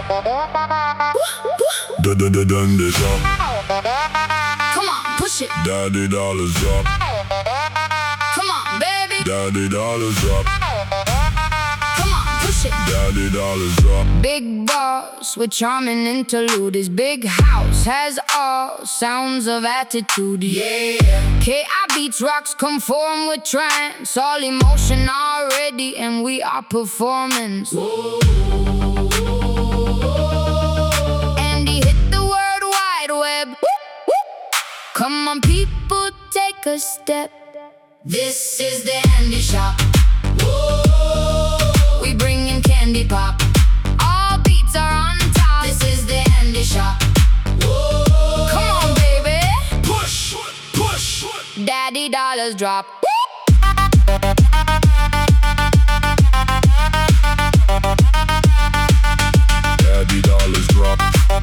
Dun this up. Come on, push it. Daddy dollars drop. Come on, baby. Daddy dollars drop. Come on, push it. Daddy dollars drop. Big boss with charming interlude. His big house has all sounds of attitude. Yeah. KI beats rocks conform with trance. All emotion already, and we are performing. And he hit the World Wide Web. Come on, people, take a step. This is the Andy Shop. We bringin' candy pop. All beats are on top. This is the Andy Shop. Come on, baby. Push, push. Daddy dollars drop. Daddy dollars drop.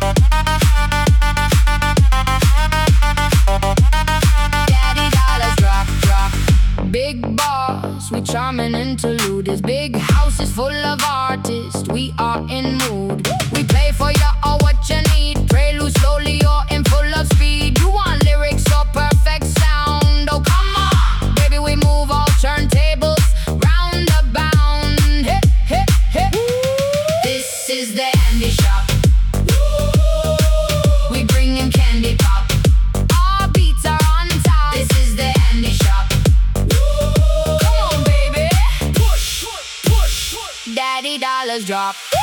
Daddy dollars drop, drop. Big boss with charming interlude. His big house is full of artists. We are in mood. We play for you all what you need. Prelude slowly or in full of speed. You want lyrics or perfect sound? Oh, come on, baby, we move all turntables round the bound. Hit, hit, hit. This is the Andy Shop. We bringin' candy pop. All beats are on top. This is the Andy Shop. Come on, baby. Push. Daddy dollars drop.